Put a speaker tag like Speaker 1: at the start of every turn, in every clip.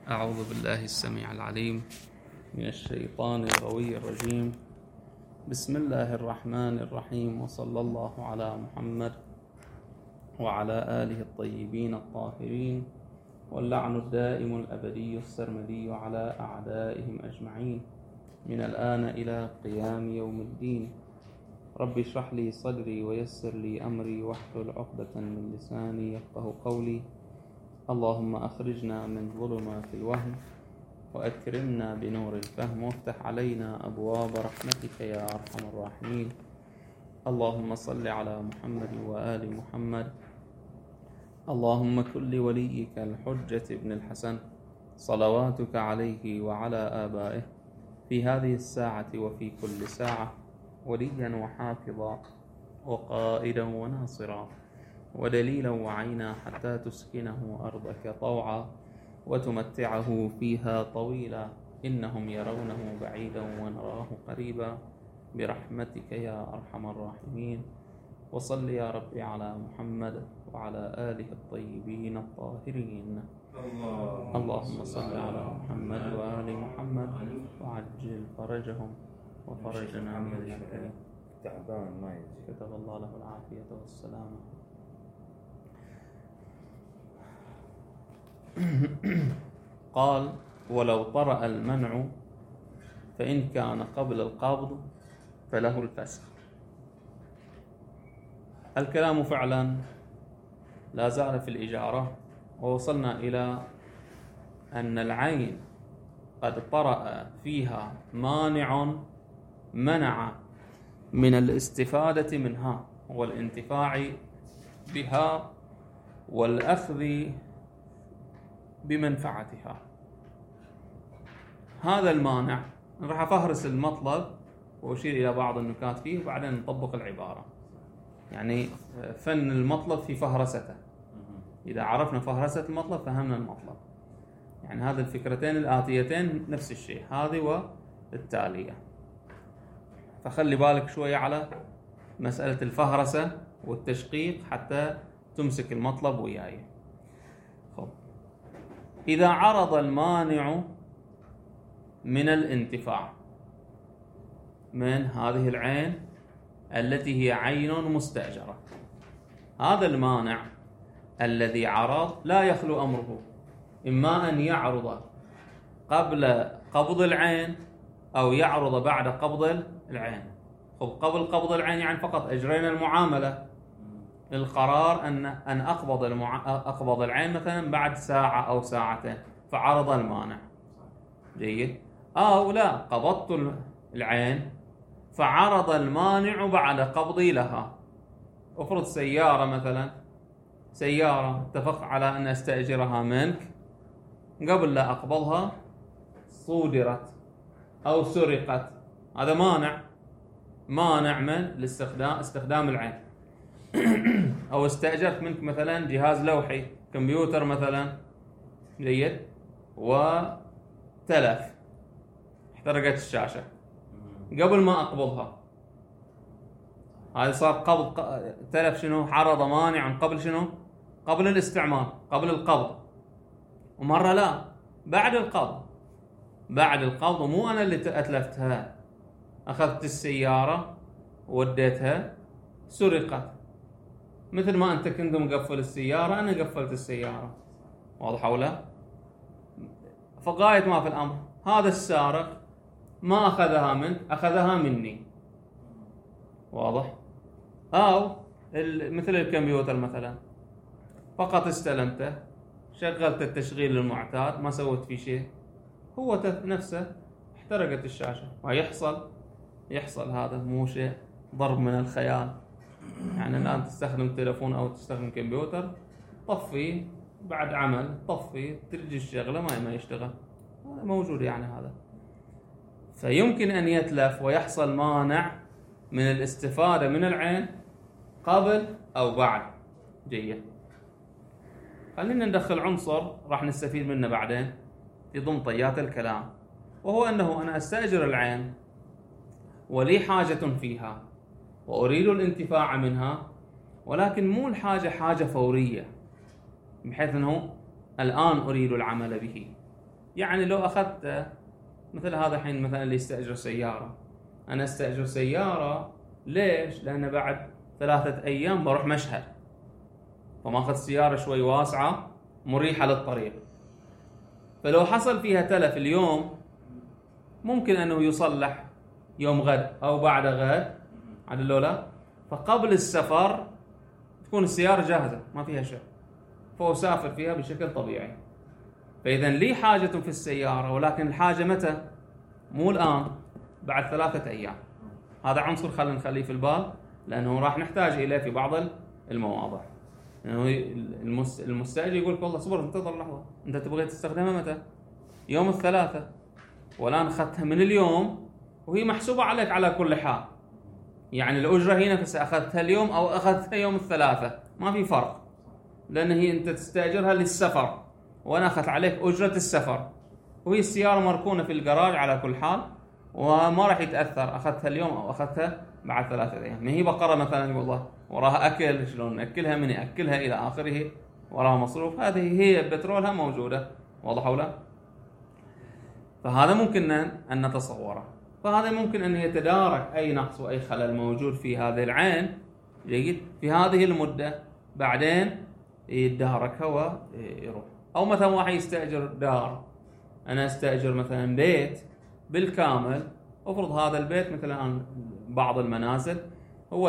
Speaker 1: أعوذ بالله السميع العليم من الشيطان الغوي الرجيم. بسم الله الرحمن الرحيم، وصلى الله على محمد وعلى آله الطيبين الطاهرين، واللعن الدائم الأبدي السرمدي على أعدائهم أجمعين من الآن إلى قيام يوم الدين. رب اشرح لي صدري ويسر لي أمري واحلل عقدة من لساني يفقه قولي. اللهم أخرجنا من ظلمات الوهم وأكرمنا بنور الفهم، وافتح علينا أبواب رحمتك يا أرحم الراحمين. اللهم صل على محمد وآل محمد. اللهم كن لوليك الحجة ابن الحسن صلواتك عليه وعلى آبائه في هذه الساعة وفي كل ساعة وليا وحافظا وقائدا وناصرا ودليلا وعينا، حتى تسكنه أرضك طوعا وتمتعه فيها طويلا، إنهم يرونه بعيدا ونراه قريبا برحمتك يا أرحم الراحمين. وصل يا ربي على محمد وعلى آله الطيبين الطاهرين. اللهم صل على محمد وآل محمد وعجل فرجهم وفرجنا من الكريم.
Speaker 2: تعبان ما يجي،
Speaker 1: كتب الله له العافية والسلامة. قال: ولو طرأ المنع فإن كان قبل القبض فله الفسخ. الكلام فعلا لا زال في الإجارة، ووصلنا إلى أن العين قد طرأ فيها مانع منع من الاستفادة منها والانتفاع بها والأخذ بمنفعتها. هذا المانع راح أفهرس المطلب وأشير إلى بعض النكات فيه وبعدين نطبق العبارة. يعني فن المطلب في فهرسته، إذا عرفنا فهرسة المطلب فهمنا المطلب. يعني هذه الفكرتين الآتيتين نفس الشيء، هذه والتالية. فخلي بالك شوية على مسألة الفهرسة والتشقيق حتى تمسك المطلب وياي. خب، إذا عرض المانع من الانتفاع من هذه العين التي هي عين مستأجرة، هذا المانع الذي عرض لا يخلو أمره، إما أن يعرض قبل قبض العين أو يعرض بعد قبض العين. خب، قبل قبض العين يعني فقط أجرينا المعاملة، القرار أن أقبض العين مثلا بعد ساعة أو ساعتين، فعرض المانع. جيد. أو لا، قبضت العين فعرض المانع بعد قبضي لها. أفرض سيارة مثلا، سيارة اتفقت على أن أستأجرها منك، قبل لا أقبضها صودرت أو سرقت، هذا مانع من استخدام العين. أو استأجرت منك مثلا جهاز لوحي، كمبيوتر مثلا، جيد، وتلف، احترقت الشاشة قبل ما أقبضها، هذا صار قبض تلف. شنو؟ عرض مانع قبل شنو؟ قبل الاستعمال، قبل القبض. ومرة لا، بعد القبض، ومو أنا اللي أتلفتها، أخذت السيارة وديتها سرقت، مثل ما أنت كنت مقفل السيارة أنا قفلت السيارة. واضح ولا؟ فغاية ما في الأمر، هذا السارق ما أخذها منك، أخذها مني. واضح؟ أو مثل الكمبيوتر مثلا، فقط استلمته، شغلت التشغيل المعتاد، ما سويت فيه شيء، هو نفسه احترقت الشاشة. يحصل هذا مو شيء ضرب من الخيال. يعني الآن تستخدم تلفون أو تستخدم كمبيوتر، طفيه بعد عمل، طفيه ترجي الشغلة ما يشتغل، هذا موجود. يعني هذا فيمكن أن يتلف ويحصل مانع من الاستفادة من العين قبل أو بعد. جيد. خلينا ندخل عنصر راح نستفيد منه بعدين في ضمن طيات الكلام، وهو أنه أنا أستأجر العين ولي حاجة فيها وأريد الانتفاع منها، ولكن مو الحاجة حاجة فورية، بحيث أنه الآن أريد العمل به. يعني لو أخذت مثل هذا الحين مثلا اللي يستأجر سيارة، أنا أستأجر سيارة ليش؟ لأن بعد 3 أيام بروح مشهد، فما أخذ سيارة شوي واسعة مريحة للطريق، فلو حصل فيها تلف اليوم ممكن أنه يصلح يوم غد أو بعد غد، عدل لا، فقبل السفر تكون السيارة جاهزة ما فيها شيء، فأسافر فيها بشكل طبيعي. فإذا لي حاجة في السيارة، ولكن الحاجة متى؟ مو الآن، بعد 3 أيام. هذا عنصر خلينا نخليه في البال، لأنه راح نحتاج إليه في بعض المواضع. يعني المستأجر يقول لك والله صبر انتظر لحظة، أنت تبغى تستخدمها متى؟ يوم 3، والآن أخذتها من اليوم وهي محسوبة عليك على كل حال. يعني الأجرة هنا بس أخذتها اليوم أو أخذتها يوم 3 ما في فرق، لأن هي أنت تستأجرها للسفر وأنا أخذت عليك أجرة السفر، وهي السيارة مركونة في الجراج على كل حال وما راح يتأثر أخذتها اليوم أو أخذتها بعد 3 أيام. ما هي بقرة مثلا والله وراها أكل، شلون نأكلها، من يأكلها إلى آخره، وراها مصروف، هذه هي بترولها موجودة، واضح ولا؟ فهذا ممكن أن نتصوره. فهذا ممكن أن يتدارك أي نقص وأي خلل موجود في هذه العين، جيد، في هذه المدة، بعدين يتداركها ويروح. أو مثلا واحد يستأجر دار، أنا أستأجر مثلا بيت بالكامل، أفرض هذا البيت مثلا بعض المنازل هو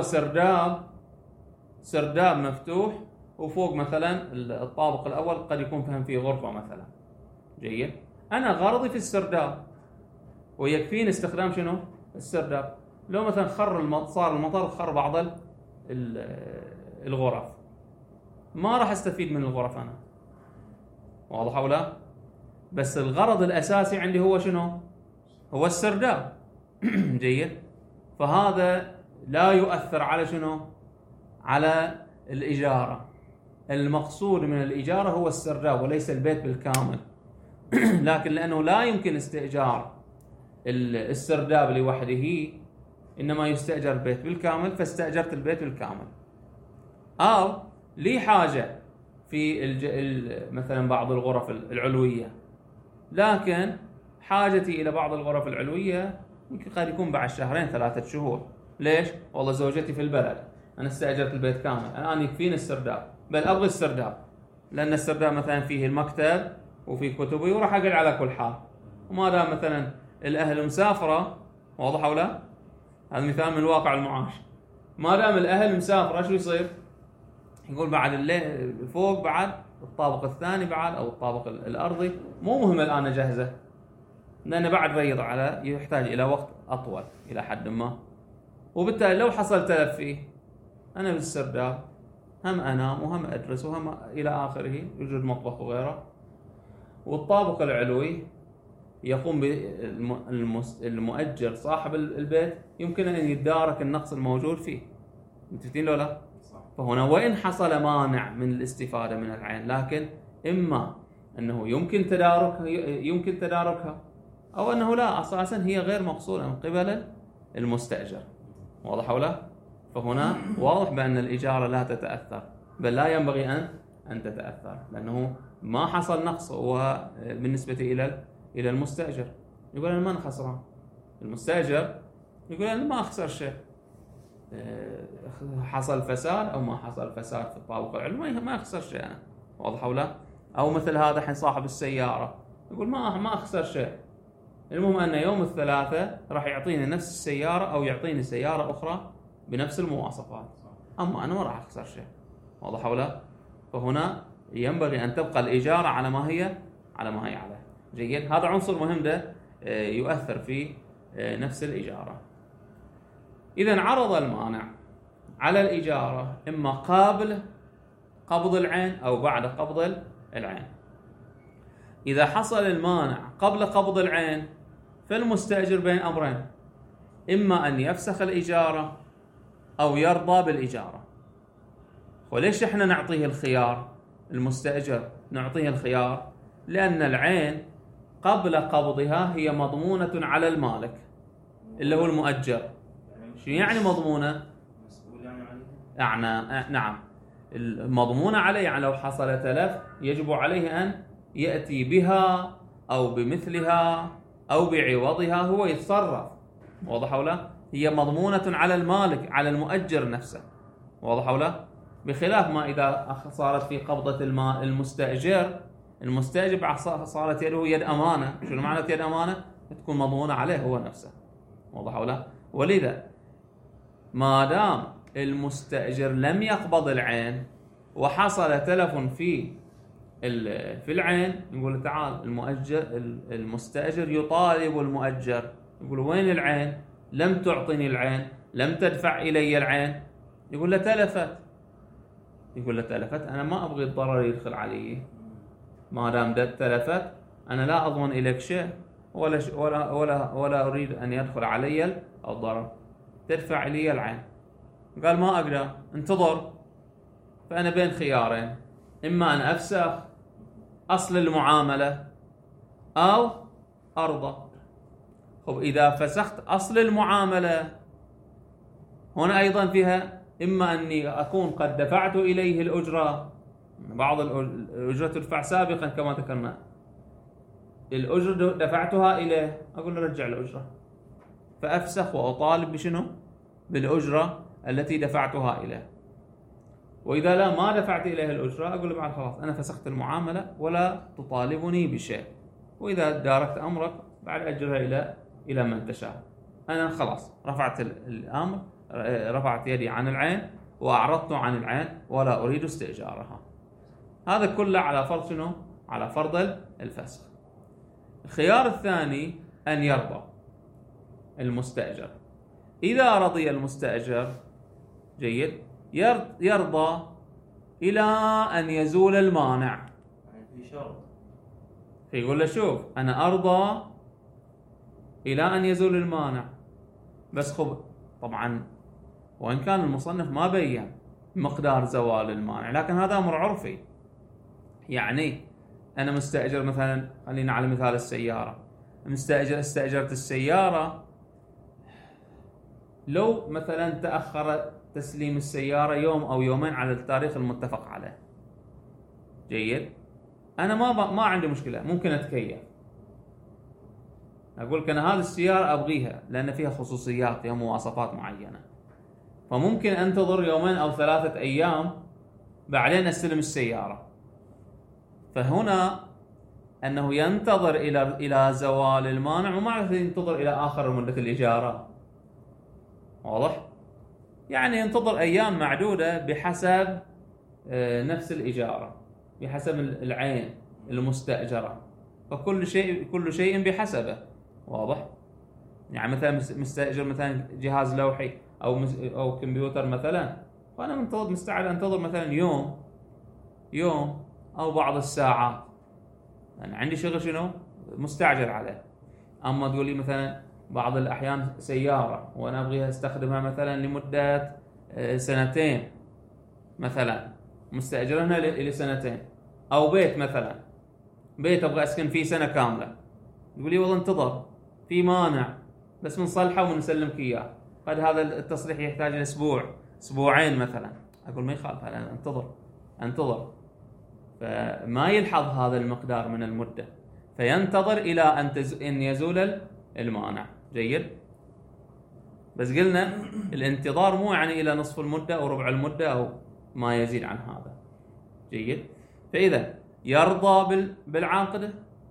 Speaker 1: سرداب مفتوح، وفوق مثلا الطابق الأول قد يكون فهم فيه غرفة مثلا، جيد، أنا غرضي في السرداب ويكفيني استخدام شنو؟ السرداب. لو مثلا صار المطر خر بعض الغرف، ما راح استفيد من الغرف أنا، واضح ولا؟ بس الغرض الأساسي عندي هو شنو؟ هو السرداب. جيد، فهذا لا يؤثر على شنو؟ على الإجارة. المقصود من الإجارة هو السرداب وليس البيت بالكامل. لكن لأنه لا يمكن استئجار السرداب لوحده، إنما يستأجر البيت بالكامل، فاستأجرت البيت بالكامل. أو لي حاجة في مثلا بعض الغرف العلوية، لكن حاجتي إلى بعض الغرف العلوية ممكن قد يكون بعد 2-3 شهور. ليش؟ والله زوجتي في البلد، أنا استأجرت البيت كامل، الآن يكفيني السرداب، بل أبغي السرداب، لأن السرداب مثلا فيه المكتب وفيه كتبي وراح أقعد على كل حال. وما دام مثلا الأهل مسافرة، واضح ولا؟ هذا مثال من الواقع المعاش. ما دام الأهل مسافرة شو يصير؟ يقول بعد الليل فوق، بعد الطابق الثاني بعد، أو الطابق الأرضي، مو مهم الآن أجهزه، لأنه بعد ريض على يحتاج إلى وقت أطول إلى حد ما. وبالتالي لو حصل تلف فيه، أنا بالسرداب هم أنام وهم أدرس وهم إلى آخره، يوجد مطبخ وغيره. والطابق العلوي يقوم بالمؤجر صاحب البيت يمكن أن يتدارك النقص الموجود فيه. متفقين لو لا؟ فهنا وإن حصل مانع من الاستفادة من العين، لكن إما أنه يمكن تداركها، أو أنه لا، أساسا هي غير مقصودة من قبل المستأجر، واضح ولا؟ فهنا واضح بأن الإجارة لا تتأثر، بل لا ينبغي أن تتأثر، لأنه ما حصل نقص هو بالنسبة إلى المستأجر. يقول أنا ما خسران، المستأجر يقول أنا ما أخسر شيء، حصل فساد أو ما حصل فساد في الطابق العلوي ما أخسر شيء أنا، واضح ولا؟ أو مثل هذا حين صاحب السيارة يقول ما أخسر شيء، المهم أن يوم 3 راح يعطيني نفس السيارة أو يعطيني سيارة أخرى بنفس المواصفات، أما أنا ما راح أخسر شيء، واضح ولا؟ فهنا ينبغي أن تبقى الإجارة على ما هي عليه. جيد، هذا عنصر مهم ده يؤثر في نفس الإجارة. إذن عرض المانع على الإجارة إما قبل قبض العين أو بعد قبض العين. إذا حصل المانع قبل قبض العين فالمستأجر بين أمرين، إما أن يفسخ الإجارة أو يرضى بالإجارة. وليش إحنا نعطيه الخيار؟ المستأجر نعطيه الخيار لأن العين قبل قبضها هي مضمونة على المالك اللي هو المؤجر. شو يعني مضمونة؟ نعم، المضمونة عليه يعني لو حصل تلف يجب عليه أن يأتي بها أو بمثلها أو بعوضها هو يتصرف. واضح أو لا؟ هي مضمونة على المالك، على المؤجر نفسه. واضح أو لا؟ بخلاف ما إذا صارت في قبضة المستأجر صارت يده يد أمانة. شنو معنى يد أمانة؟ تكون مضمونة عليه هو نفسه. واضح أو لا؟ ولذا ما دام المستأجر لم يقبض العين وحصل تلف في العين، نقول تعال المستأجر يطالب المؤجر، يقول وين العين؟ لم تعطني العين، لم تدفع إلي العين. يقول له تلفت. يقول له تلفت، أنا ما أبغي الضرر يدخل علي. ما دام تلفت أنا لا أضمن إليك شيء ولا أريد أن يدخل علي الضرر، تدفع إلي العين. قال ما أقدر، انتظر. فأنا بين خيارين، إما أن أفسخ أصل المعاملة أو أرضى. خب إذا فسخت أصل المعاملة هنا أيضا فيها إما أني أكون قد دفعت إليه الأجرة، بعض الأجرة تدفع سابقا كما ذكرنا، الأجرة دفعتها إليه، أقول له رجع الأجرة، فأفسخ وأطالب بشنو؟ بالأجرة التي دفعتها إليه. وإذا لا ما دفعت إليه الأجرة أقول له بعد خلاص أنا فسخت المعاملة ولا تطالبني بشيء، وإذا داركت أمرك بعد أجرها إلى من تشاء. أنا خلاص رفعت الأمر، رفعت يدي عن العين وأعرضت عن العين ولا أريد استئجارها. هذا كله على فرض شنو؟ على فرض الفسخ. الخيار الثاني أن يرضى المستأجر. إذا رضي المستأجر جيد، يرضى إلى أن يزول المانع.
Speaker 2: في شرط،
Speaker 1: فيقول له شوف أنا أرضى إلى أن يزول المانع، بس خب طبعا وإن كان المصنف ما بين مقدار زوال المانع، لكن هذا أمر عرفي. يعني أنا مستأجر مثلا، خلينا على مثال السيارة، استأجرت السيارة، لو مثلا تأخر تسليم السيارة يوم أو يومين على التاريخ المتفق عليه جيد، أنا ما عندي مشكلة، ممكن أتكيف. أقول لك أنا هذه السيارة أبغيها لأن فيها خصوصيات، فيها مواصفات معينة، فممكن أنتظر يومين أو 3 أيام بعدين أستلم السيارة. فهنا أنه ينتظر إلى زوال المانع، وما ينتظر إلى آخر مدة الإجارة. واضح؟ يعني ينتظر أيام معدودة بحسب نفس الإجارة، بحسب العين المستأجرة، فكل شيء بحسبه. واضح؟ يعني مثلا مستأجر مثلا جهاز لوحي أو كمبيوتر مثلا، فأنا مستعد أنتظر مثلا يوم أو بعض الساعات، يعني عندي شغل شنو مستعجل عليه. أما تقول لي مثلا بعض الأحيان سيارة وأنا أبغيها استخدمها مثلا لمدة 2 مثلا، مستأجرها إلى 2، أو بيت مثلا، بيت أبغى أسكن فيه سنة كاملة، تقول لي والله انتظر في مانع بس بنصلحه ونسلمك إياه، قد هذا التصليح يحتاج أسبوعين مثلا. أقول ما يخالف، أنا أنتظر، فما يلحظ هذا المقدار من المدة، فينتظر إلى أن يزول المانع. جيد؟ بس قلنا الانتظار مو يعني إلى نصف المدة أو ربع المدة أو ما يزيد عن هذا. جيد؟ فإذا يرضى بالعقد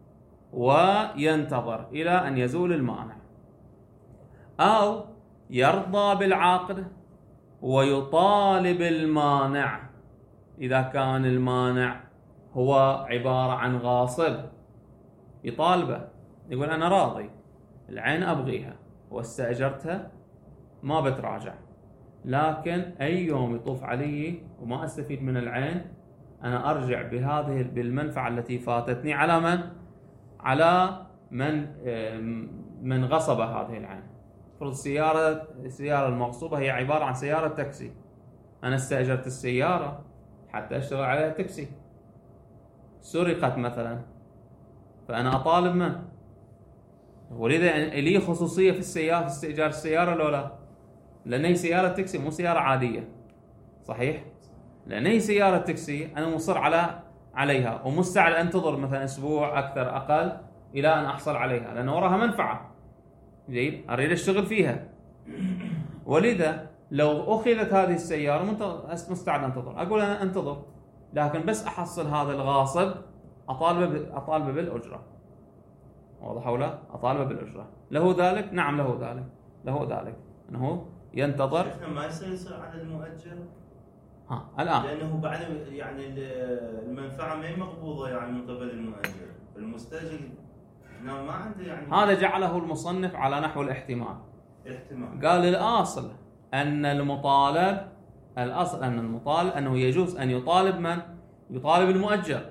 Speaker 1: وينتظر إلى أن يزول المانع، أو يرضى بالعقد ويطالب المانع إذا كان المانع هو عبارة عن غاصب، يطالبه، يقول أنا راضي، العين أبغيها واستأجرتها ما بتراجع، لكن أي يوم يطوف علي وما أستفيد من العين أنا أرجع بالمنفعة التي فاتتني على من غصب هذه العين. فرض السيارة المغصوبة هي عبارة عن سيارة تاكسي، أنا استأجرت السيارة حتى أشتغل عليها تاكسي، سرقت مثلا، فأنا أطالب من؟ ولذا لي خصوصية في السيارة، في استئجار السيارة لو لا، لأن هي سيارة تاكسي مو سيارة عادية. صحيح؟ لأن هي سيارة تاكسي أنا مصر عليها ومستعد أنتظر مثلا أسبوع أكثر أقل الى ان احصل عليها، لان وراها منفعه. جيد، اريد اشتغل فيها. ولذا لو اخذت هذه السياره مستعد انتظر، اقول انا انتظر، لكن بس احصل هذا الغاصب اطالبه بالاجره. واضح ولا؟ اطالبه بالاجره. له ذلك؟ نعم له ذلك انه ينتظر.
Speaker 3: شيخنا ما يصير على المؤجر؟
Speaker 1: الان
Speaker 3: لانه بعد يعني المنفعه ما هي مقبوضه يعني من قبل المؤجر، المستاجر ما عنده يعني.
Speaker 1: هذا جعله المصنف على نحو الاحتمال. قال الاصل ان المطالب، انه يجوز ان يطالب من؟ يطالب المؤجر.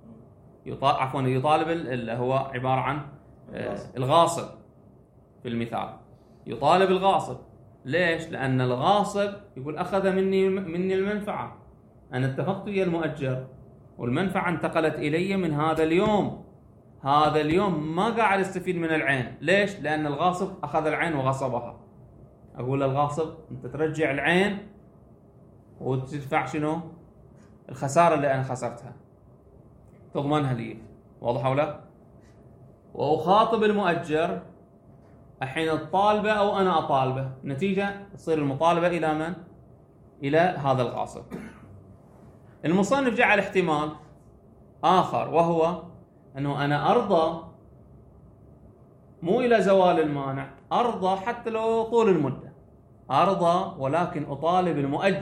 Speaker 1: يطالب اللي هو عباره عن الغاصب في المثال. يطالب الغاصب. ليش؟ لأن الغاصب يقول أخذ مني المنفعة. أنا اتفقت ويا المؤجر والمنفعة انتقلت إلي من هذا اليوم. هذا اليوم ما قاعد استفيد من العين. ليش؟ لأن الغاصب أخذ العين وغصبها. أقول للغاصب أنت ترجع العين وتدفع شنو؟ الخسارة اللي أنا خسرتها تضمنها لي. واضح ولا؟ وأخاطب المؤجر الحين الطالبة أو أنا أطالبه، نتيجة تصير المطالبة إلى من؟ إلى هذا الغاصب. المصنف جعل احتمال آخر، وهو أنه أنا أرضى مو إلى زوال المانع، أرضى حتى لو طول المدة، أرضى ولكن أطالب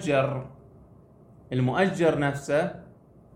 Speaker 1: المؤجر نفسه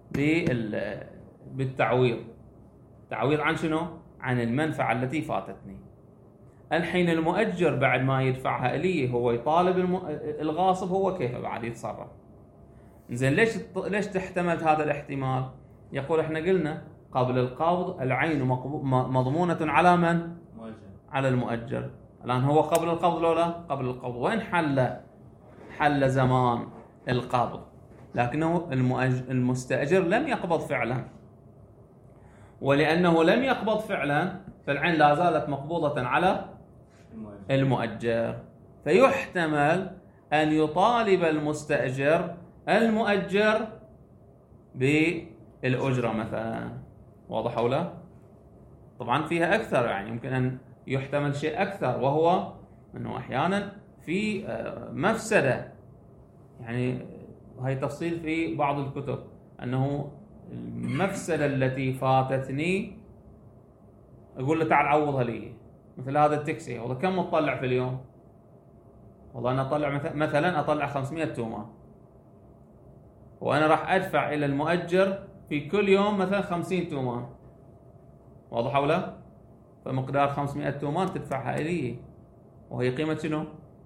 Speaker 1: بالتعويض. تعويض عن شنو؟ عن المنفعة التي فاتتني. الحين المؤجر بعد ما يدفعها إليه هو يطالب الغاصب، هو كيف بعد يتصرف. زين، ليش تحتمل هذا الاحتمال؟ يقول احنا قلنا قبل القبض العين مضمونة على من؟ على المؤجر. الآن هو قبل القبض لولا قبل القبض، وين حل زمان القبض، لكنه المستأجر لم يقبض فعلا، ولأنه لم يقبض فعلا فالعين لا زالت مقبوضة على المؤجر. فيحتمل أن يطالب المؤجر بالأجرة مثلا. واضح أو لا؟ طبعا فيها أكثر، يعني يمكن أن يحتمل شيء أكثر، وهو أنه أحيانا في مفسدة، يعني هاي تفصيل في بعض الكتب، أنه المفسدة التي فاتتني أقول له تعال عوضها لي. مثل هذا التاكسي، والله كم تطلع في اليوم؟ والله أنا أطلع مثلا أطلع 500 تومان، وأنا راح أدفع إلى المؤجر في كل يوم مثلا 50 تومان. واضح أو لا؟ فمقدار 500 تومان تدفعها إلي، وهي قيمة شنو؟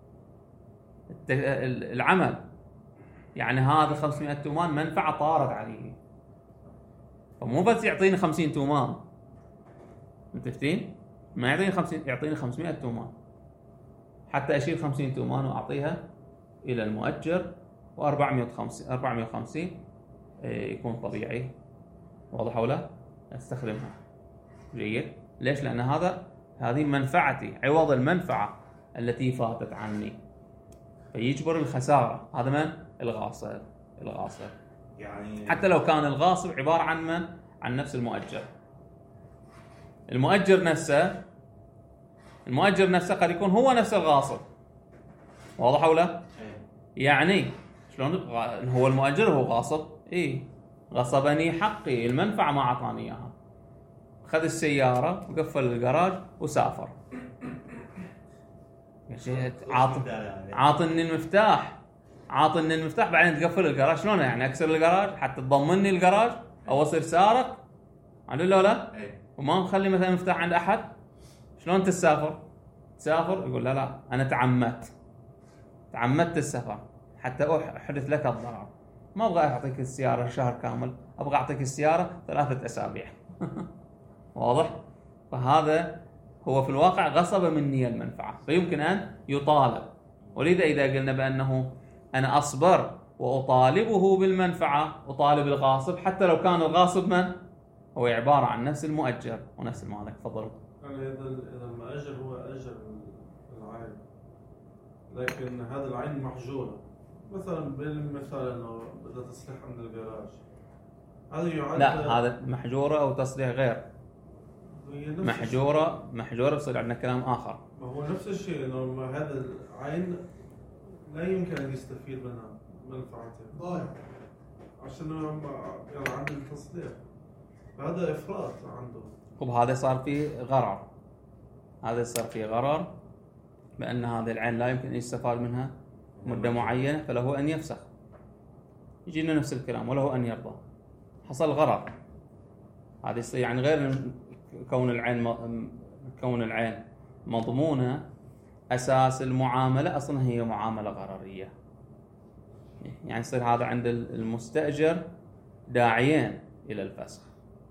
Speaker 1: العمل. يعني هذا 500 تومان منفعة طارت عليه، فمو بس يعطيني 50 تومان، متفقين؟ ما يعطيني 50، يعطيني 500 تومان حتى أشيل 50 تومان وأعطيها إلى المؤجر، و450 يكون طبيعي. واضح ولا؟ استخدمها. جيد. ليش؟ لأن هذه منفعتي، عوض المنفعة التي فاتت عني، فيجبر الخسارة. هذا من؟ الغاصب. يعني حتى لو كان الغاصب عبارة عن من؟ عن نفس المؤجر. المؤجر نفسه قد يكون هو نفس الغاصب. واضح ولا؟ يعني شلون هو المؤجر هو غاصب؟ غصبني حقي، المنفعة ما أعطاني إياها. خذ السيارة وقفل الجراج وسافر. عاطني المفتاح بعدين تقفل الجراج. شلون يعني أكسر الجراج حتى تضمني الجراج أو أصير سارق؟ عنده لا وما مخلي مثلا مفتاح عند أحد. شلون تسافر يقول لا أنا تعمدت السفر حتى أحدث لك الضرر. ما أبغى أعطيك السيارة شهر كامل، أبغى أعطيك السيارة 3 أسابيع. واضح؟ فهذا هو في الواقع غصب مني المنفعة، فيمكن أن يطالب. ولذا إذا قلنا بأنه أنا أصبر وأطالبه بالمنفعة، أطالب الغاصب حتى لو كان الغاصب من؟ هو عبارة عن نفس المؤجر ونفس المالك. تفضلوا.
Speaker 4: يعني إذا المؤجر هو أجر العين، لكن هذا العين محجورة، مثلا بالمثال أنه بدأ تصليح عند الجراج، هذا يعد
Speaker 1: لا، هذا محجورة أو تصليح غير.
Speaker 4: هي نفس
Speaker 1: محجورة بصير عندنا كلام آخر.
Speaker 4: ما هو نفس الشيء انه هذا العين لا يمكن ان يستفيد منها منفعته ضايع عشان يعني عنده التصليح، هذا افراط عنده.
Speaker 1: طب هذا صار فيه غرر، هذا صار فيه غرر بأن هذه العين لا يمكن أن يستفاد منها مدة معينة، فله أن يفسخ. يجينا نفس الكلام وله أن يرضى. حصل غرر، هذا يصير يعني غير كون العين مضمونة، أساس المعاملة أصلا هي معاملة غررية. يعني يصير هذا عند المستأجر داعيين إلى الفسخ.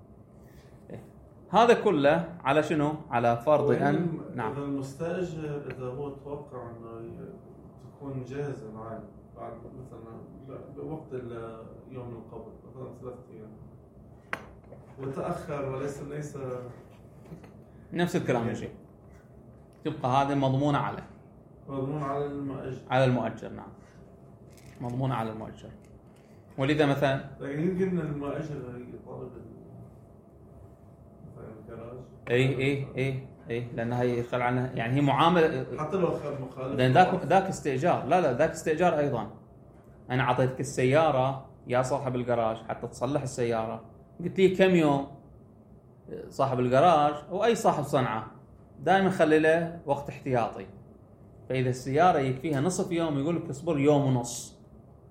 Speaker 1: هذا كله على شنو؟ على فرض أن
Speaker 4: نعم إذا المستأجر إذا هو توقع أنه تكون جاهزة العين بعد مثلا بوقت يوم القبض مثلا 3 أيام وتأخر وليس
Speaker 1: نفس الكلام يجي، تبقى هذه مضمونة عليه،
Speaker 4: مضمون
Speaker 1: على المؤجر. نعم مضمونة على المؤجر. ولذا مثلا
Speaker 4: لكن يمكن المؤجر يطالب الجراج.
Speaker 1: اي لان هي يدخل عنها، يعني هي معامله
Speaker 4: حتى لو مخالف،
Speaker 1: لان ذاك استئجار. لا ذاك استئجار ايضا. انا اعطيتك السياره يا صاحب الجراج حتى تصلح السياره، قلت لي كم يوم. صاحب الجراج او اي صاحب صنعه دائما خلي له وقت احتياطي، فاذا السياره يكفيها نصف يوم يقول لك اصبر يوم ونص.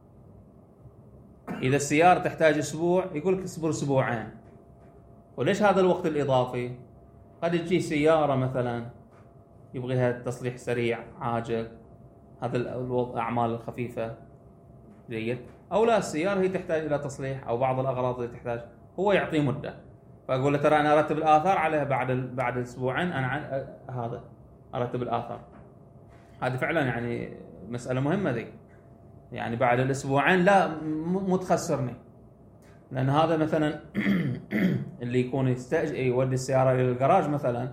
Speaker 1: اذا السياره تحتاج اسبوع يقول لك اصبر اسبوعين. وليش هذا الوقت الإضافي؟ قد تجي سيارة مثلا يبغيها تصليح سريع عاجل، هذا الأعمال الخفيفة جيد، أو لا السيارة هي تحتاج إلى تصليح أو بعض الأغراض اللي تحتاج، هو يعطيه مدة، فأقول له ترى أنا أرتب الآثار عليها بعد أسبوعين، أنا هذا أرتب الآثار. هذه فعلا يعني مسألة مهمة ذي، يعني بعد الأسبوعين لا مو تخسرني، لأن هذا مثلا اللي يكون يودي السيارة إلى الجراج مثلا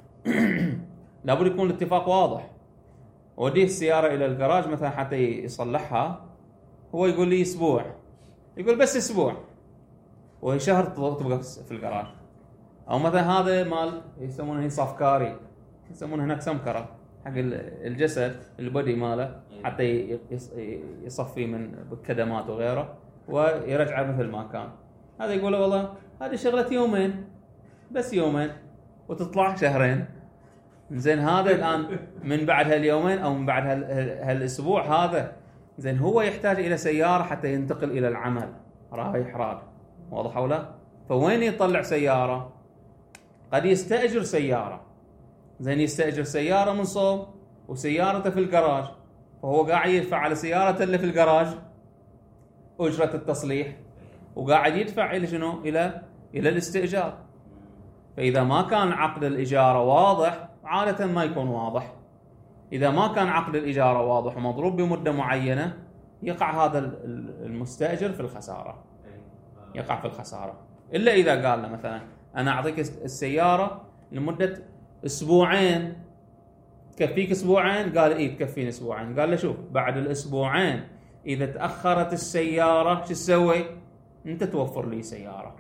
Speaker 1: لابد يكون الاتفاق واضح. وديه السيارة إلى الجراج مثلا حتى يصلحها، هو يقول لي أسبوع، يقول بس أسبوع، وهي شهر تبقى في الجراج. أو مثلا هذا مال يسمونه صفكاري، يسمونه هناك سمكرة حق الجسد البدي ماله حتى يصفي من كدمات وغيره ويرجع مثل ما كان. هذا يقول والله هذه شغلة يومين، بس يومين وتطلع شهرين. زين هذا الآن من بعد هاليومين أو من بعد هالأسبوع هذا، زين هو يحتاج إلى سيارة حتى ينتقل إلى العمل، رايح راد، واضح أو لا؟ فوين يطلع سيارة؟ قد يستأجر سيارة، زين يستأجر سيارة من صوب وسيارته في الجراج، فهو قاعد يدفع على سيارته اللي في الجراج أجرة التصليح، وقاعد يدفع إلى شنو؟ إلى الاستئجار. فإذا ما كان عقد الإجارة واضح، عادة ما يكون واضح. إذا ما كان عقد الإجارة واضح ومضروب بمدة معينة، يقع هذا المستأجر في الخسارة، يقع في الخسارة. إلا إذا قال له مثلا أنا أعطيك السيارة لمدة أسبوعين، تكفيك أسبوعين؟ قال إيه تكفيني أسبوعين. قال له شوف بعد الأسبوعين إذا تأخرت السيارة شو تسوي؟ أنت توفر لي سيارة،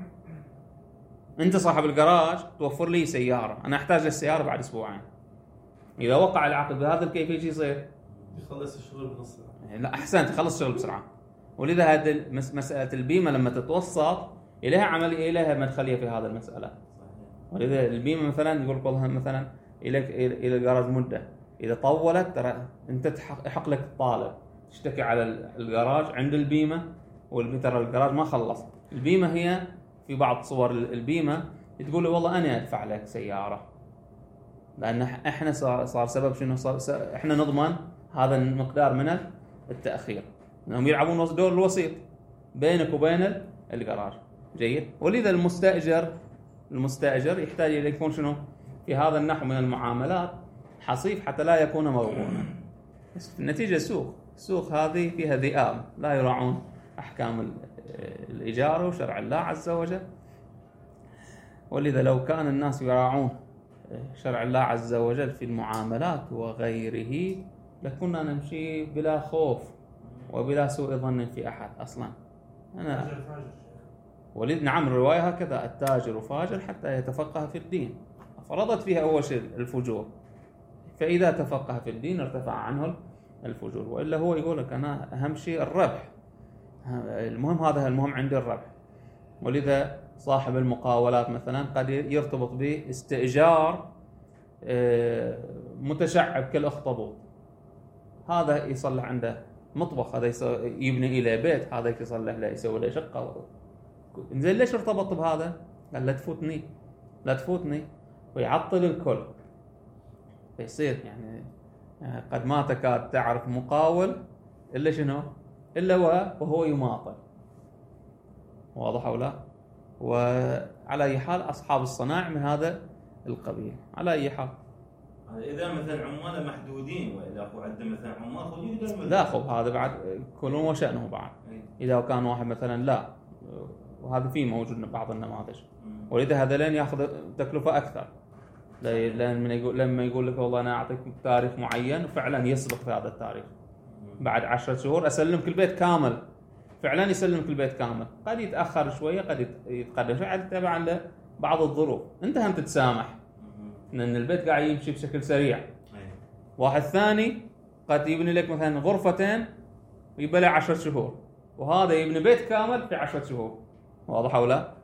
Speaker 1: أنت صاحب الجراج توفر لي سيارة، أنا أحتاج للسيارة بعد أسبوعين. إذا وقع العقد بهذا الكيفية شو يصير؟
Speaker 4: يخلص الشغل بنص.
Speaker 1: لا أحسنت، تخلص الشغل بسرعة. ولذا هذه مسألة البيمة لما تتوسط إليها عملية، إليها مدخلية في هذا المسألة. ولذا البيمة مثلا يقول والله مثلا إلى الجراج مدة، إذا طولت ترى أنت يحق لك الطالب تشتكي على الجراج عند البيمة، ترى الجراج ما خلص. البيمة هي في بعض صور البيمة تقول له والله أنا أدفع لك سيارة، لأن إحنا صار سبب شنو؟ إحنا نضمن هذا المقدار من التأخير، لأنهم يلعبون دور الوسيط بينك وبين الجراج. جيد. ولذا المستأجر يحتاج إلى يكون شنو؟ في هذا النحو من المعاملات حصيف حتى لا يكون موضوعا. بس النتيجة السوق هذه فيها ذئاب لا يراعون أحكام الإجارة وشرع الله عز وجل. ولذا لو كان الناس يراعون شرع الله عز وجل في المعاملات وغيره لكنا نمشي بلا خوف وبلا سوء ظن في أحد أصلا. ولذا نعم الرواية هكذا، التاجر فاجر حتى يتفقه في الدين. فرضت فيها أول شيء الفجور، فإذا تفقه في الدين ارتفع عنه الفجور. وإلا هو يقول لك أنا أهم شيء الربح، المهم هذا المهم عندي الربح. ولذا صاحب المقاولات مثلا قد يرتبط باستئجار متشعب كالأخطبوط، هذا يصلح عنده مطبخ، هذا يبني إلى بيت، هذا يصلح له يسوي له شقة. إنزين ليش ارتبط بهذا؟ قال لا تفوتني ويعطل الكل. فيصير يعني قد ما تكاد تعرف مقاول إلا شنو؟ إلا وهو يماطل. واضح أو لا؟ وعلى أي حال أصحاب الصناع من هذا القبيل. على أي حال
Speaker 3: إذا مثلا عماله محدودين وإذا أخو عنده مثلا عمال خذ يقدر
Speaker 1: لا خب هذا بعد كل وشأنه بعد. إذا كان واحد مثلا لا، وهذا فيه موجود بعض النماذج، ولذا هذولين ياخذ تكلفة أكثر، لما يقول لك والله أنا أعطيك تاريخ معين وفعلا يسبق في هذا التاريخ، بعد 10 شهور أسلمك البيت كامل، فعلا يسلمك البيت كامل. قد يتأخر شوية، قد يتقدم شوية تبعا لبعض الظروف، أنت هم تتسامح لأن البيت قاعد يمشي بشكل سريع. واحد ثاني قد يبني لك مثلا غرفتين ويبقى له 10 شهور، وهذا يبني بيت كامل في 10 شهور. واضح أو لا؟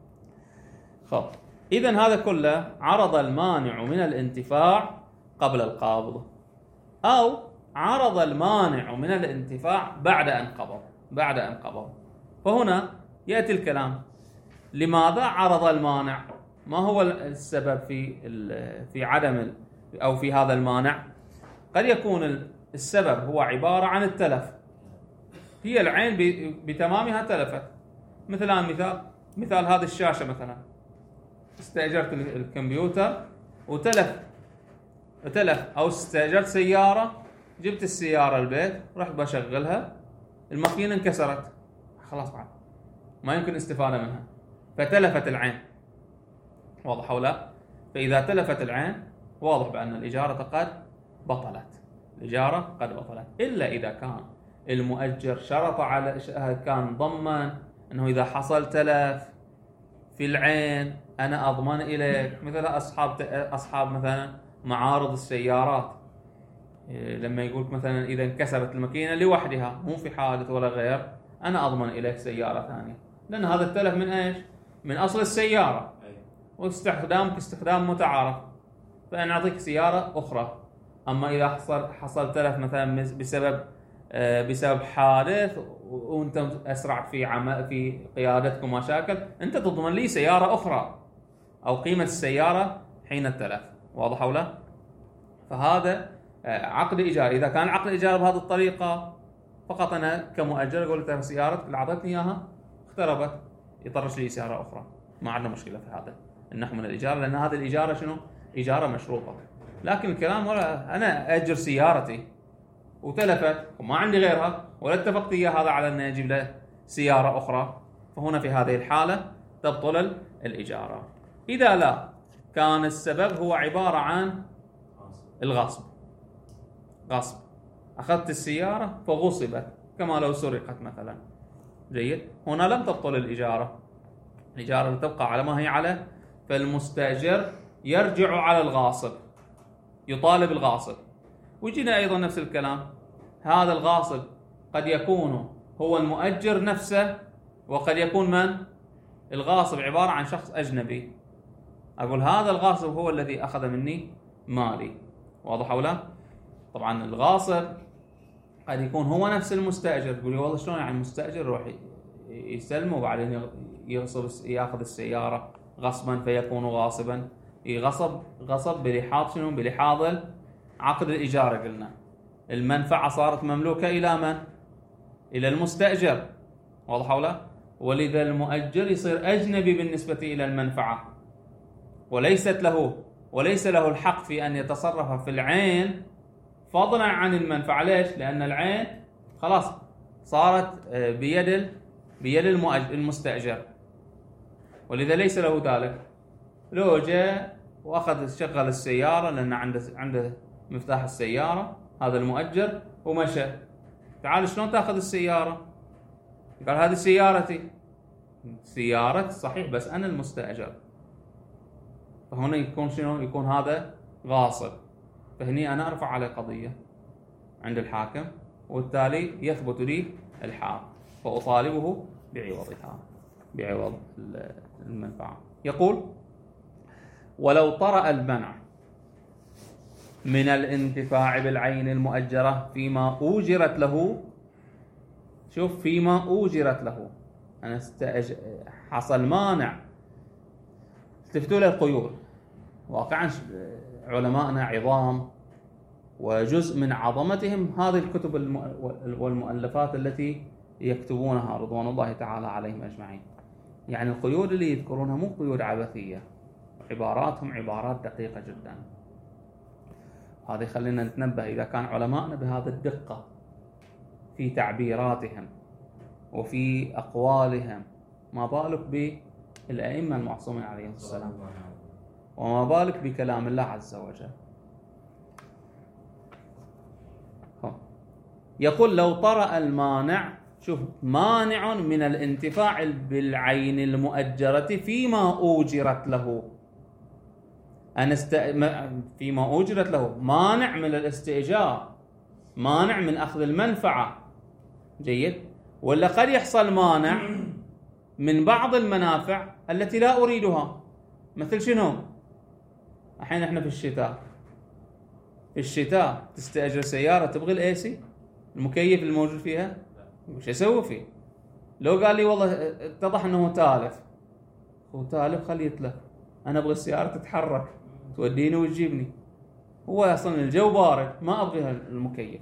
Speaker 1: خب إذن هذا كله عرض المانع من الانتفاع قبل القابض، أو عرض المانع من الانتفاع بعد أن قبض. فهنا يأتي الكلام، لماذا عرض المانع؟ ما هو السبب في عدم أو في هذا المانع؟ قد يكون السبب هو عبارة عن التلف، هي العين بتمامها تلفت. مثال هذه الشاشة مثلا، استأجرت الكمبيوتر وتلف، أو استأجرت سيارة، جبت السيارة البيت رحت بشغلها، الماكينة انكسرت، خلاص بعد ما يمكن استفادة منها، فتلفت العين. واضح أو لا؟ فإذا تلفت العين واضح بأن الإجارة قد بطلت، إلا إذا كان المؤجر شرط على، كان ضمن أنه إذا حصل تلف في العين أنا أضمن إليك. مثل أصحاب مثلا معارض السيارات، لما يقولك مثلا إذا انكسرت الماكينة لوحدها مو في حادث ولا غير، أنا أضمن إليك سيارة ثانية، لأن هذا التلف من إيش؟ من أصل السيارة، واستخدامك استخدام متعارف، فأنا أعطيك سيارة أخرى. أما إذا حصل تلف مثلا بسبب حادث وأنت أسرعت في قيادتكم مشاكل، أنت تضمن لي سيارة أخرى أو قيمة السيارة حين التلف. واضح أو لا؟ فهذا عقد إيجار. إذا كان عقد إيجار بهذه الطريقة، فقط أنا كمؤجر أقول لك سيارتك اللي أعطيتني إياها اختربت، يطرش لي سيارة أخرى، ما عندنا مشكلة في هذا النحو من الإيجار، لأن هذه الإيجارة شنو؟ إيجارة مشروطة. لكن الكلام ولا أنا أجر سيارتي وتلفت وما عندي غيرها، ولا اتفقت إياه هذا على أن أجيب له سيارة أخرى، فهنا في هذه الحالة تبطل الإجارة. إذا لا كان السبب هو عبارة عن الغصب، أخذت السيارة فغصبت كما لو سرقت مثلا، جيد، هنا لم تبطل الإجارة تبقى على ما هي عليه، فالمستأجر يرجع على الغاصب، يطالب الغاصب. ويجينا أيضا نفس الكلام، هذا الغاصب قد يكون هو المؤجر نفسه، وقد يكون من؟ الغاصب عبارة عن شخص أجنبي، أقول هذا الغاصب هو الذي أخذ مني مالي. واضح أو لا؟ طبعا الغاصب قد يكون هو نفس المستأجر، يقول لي والله شلون يعني المستأجر يروح يسلمه وبعدين ياخذ السيارة غصبا فيكون غاصبا. غصب بلحاظ شنو؟ بلحاظ عقد الإجارة. قلنا المنفعة صارت مملوكة إلى من؟ إلى المستأجر. واضح أو لا؟ ولذا المؤجر يصير أجنبي بالنسبة إلى المنفعة، وليس له الحق في أن يتصرف في العين فضلا عن المنفعة. ليش؟ لأن العين خلاص صارت بيد المستأجر، ولذا ليس له ذلك. لو جاء وأخذ شغل السيارة لأن عنده مفتاح السيارة هذا المؤجر ومشى، تعال شلون تأخذ السيارة؟ قال هذه سيارتي. سيارة صحيح، بس أنا المستأجر، فهنا يكون شنو؟ يكون هذا غاصب، فهني أنا أرفع عليه قضية عند الحاكم، وبالتالي يثبت لي الحق، فأطالبه بعوضها، بعوض المنفعة. يقول: ولو طرأ المنع من الانتفاع بالعين المؤجرة فيما أوجرت له، شوف، فيما أوجرت له، أنا حصل مانع، التفتوا له القيود. واقعا علماءنا عظام، وجزء من عظمتهم هذه الكتب والمؤلفات التي يكتبونها رضوان الله تعالى عليهم أجمعين. يعني القيود اللي يذكرونها مو قيود عبثية، عباراتهم عبارات دقيقة جدا. هذا يخلينا نتنبه إذا كان علماءنا بهذه الدقة في تعبيراتهم وفي أقوالهم، ما بالك بالأئمة المعصومين عليهم السلام، وما بالك بكلام الله عز وجل. يقول: لو طرأ المانع، شوف، مانع من الانتفاع بالعين المؤجرة فيما أوجرت له، فيما أوجرت له، مانع من الاستئجار، مانع من أخذ المنفعة. جيد. ولا قد يحصل مانع من بعض المنافع التي لا أريدها، مثل شنو؟ الحين احنا في الشتاء، في الشتاء تستأجر سيارة، تبغي الأيسي المكيف الموجود فيها، وش أسوي فيه؟ لو قال لي والله اتضح أنه تالف، هو تالف خليه يتلف، أنا أبغى السيارة تتحرك توديني وتجيبني، هو أصلا الجو بارد ما أبغي المكيف.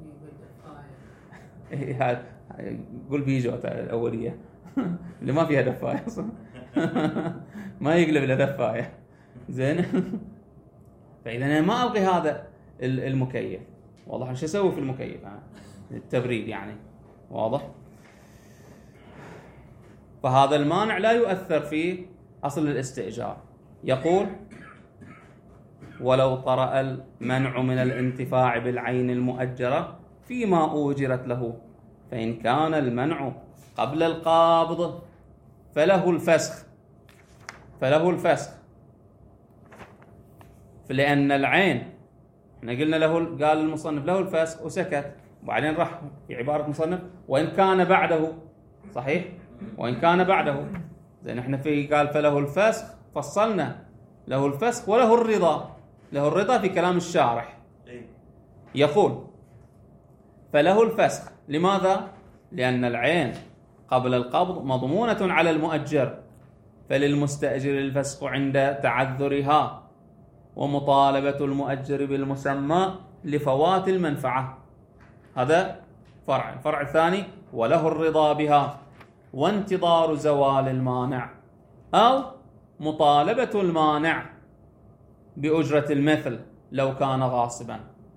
Speaker 1: قول بيجوتا الأولية اللي ما فيها دفاية أصلا ما يقلب إلى دفاية. زين. فإذا أنا ما أبغي هذا المكيف، واضح شو أسوي في المكيف؟ التبريد يعني، واضح. فهذا المانع لا يؤثر في أصل الاستئجار. يقول: ولو طرأ المنع من الانتفاع بالعين المؤجرة فيما أوجرت له، فإن كان المنع قبل القابض فله الفسخ، فله الفسخ، لأن العين احنا قلنا له، قال المصنف له الفسخ وسكت، وبعدين راح في عبارة مصنف وإن كان بعده، صحيح، وإن كان بعده. زين، احنا في قال فله الفسخ، فصلنا له الفسخ وله الرضا، له الرضا في كلام الشارح. يقول: فله الفسخ، لماذا؟ لأن العين قبل القبض مضمونة على المؤجر، فللمستأجر الفسخ عند تعذرها، ومطالبة المؤجر بالمسمى لفوات المنفعة. هذا فرع. الفرع الثاني: وله الرضا بها وانتظار زوال المانع، أو مطالبة المانع بأجرة المثل لو كان غاصبا،